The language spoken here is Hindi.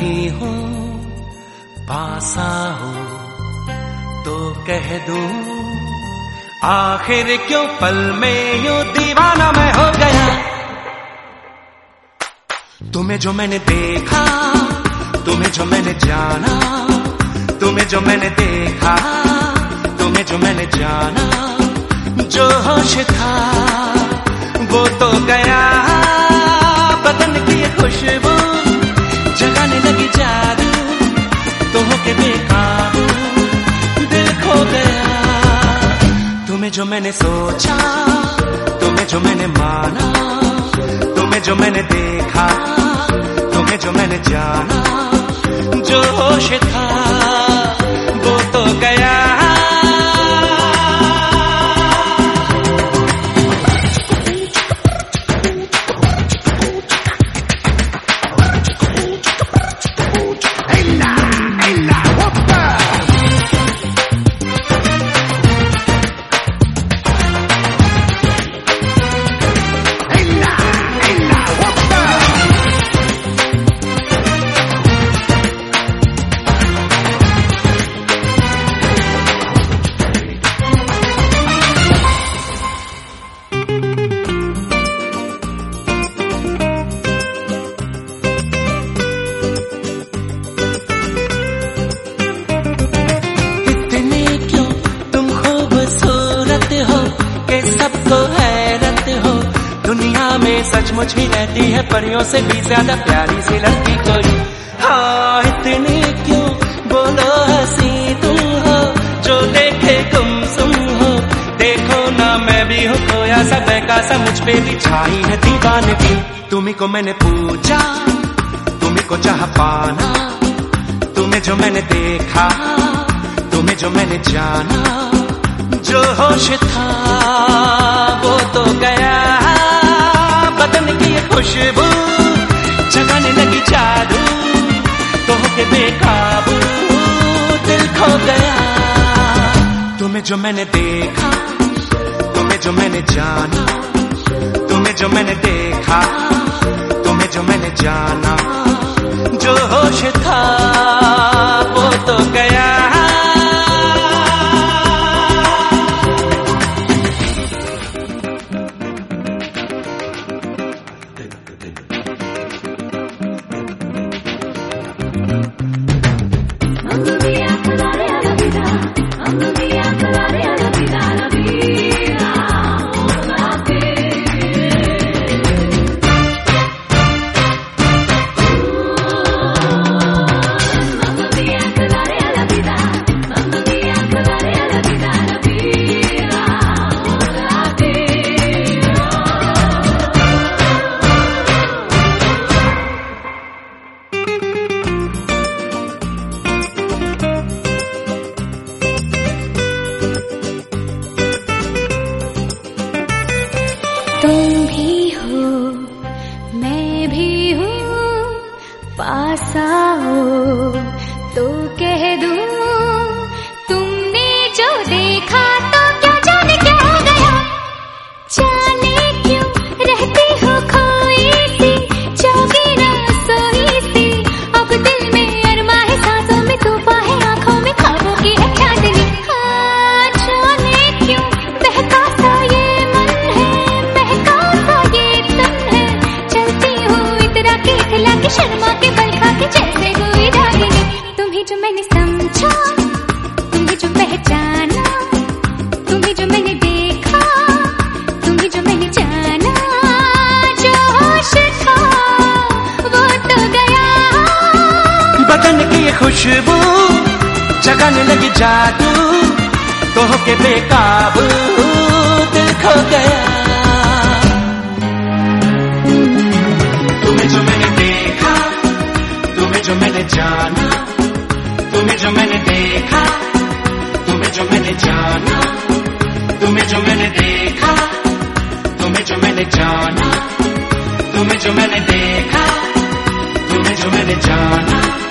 नहीं हो पास आओ तो कह दूं, आखिर क्यों पल में यूं दीवाना मैं हो गया। तुम्हें जो मैंने देखा, तुम्हें जो मैंने जाना, तुम्हें जो मैंने देखा, तुम्हें जो मैंने जाना, जो होश था वो तो गया। बदन की खुशबू जगाने लगी जादू, तो होके बेकाबू दिल खो गया। तुम्हें जो मैंने सोचा, तुम्हें जो मैंने माना, तुम्हें जो मैंने देखा, तुम्हें जो मैंने जाना, जो होश था वो तो गया। दुनिया में सचमुच ही रहती है परियों से भी ज्यादा प्यारी सी लड़की कोई। हाँ इतनी क्यों बोलो हंसी तुम हो, जो देखे गुमसुम हो। देखो ना मैं भी हूँ खोया सा बहका सा, मुझ पे भी छाई है दीवानगी। तुम्ही को मैंने पूछा, तुम्ही को चाह पाना, तुम्हें जो मैंने देखा, तुम्हें जो मैंने जाना, जो होश था वो तो गया। बदन की खुशबू जगाने लगी जादू, तो होके बेकाबू दिल खो गया। तुम्हें जो मैंने देखा, तुम्हें जो मैंने जाना, तुम्हें जो मैंने देखा, तुम्हें जो मैंने जाना, जो होश था वो तो गया। तुम भी हो मैं भी हूँ, पास आओ तो कह दूं, तुमने जो देखा तो क्या जाने क्या हो गया। जाने क्यों रहती हो खोई सी, जागी ना सोई सी। अब दिल में अरमा है, सांसों में तूफान है, आंखों में ख्वाबों की है चांदनी। हाँ जाने क्यों बहका सा ये मन है, बहका सा ये तन है। चलती हूँ इतरा के खिला के, शर्मा के बल खा के, जैसे कोई दागिनी। तुम्हें जो मैंने समझा, तुम्हें जो पहचाना, तुम्हें जो मैंने देखा, तुम्हें जो मैंने जाना, जो होश था वो तो गया। बदन की खुशबू जगाने लगी जादू, तो होके बेकाबू दिल खो गया। तुम्हें जो मैंने देखा, तुम्हें जो मैंने जाना, तुम्हें जो मैंने देखा, तुम्हें जो मैंने जाना, तुम्हें जो मैंने देखा, तुम्हें जो मैंने जाना, तुम्हें जो मैंने देखा, तुम्हें जो मैंने जाना।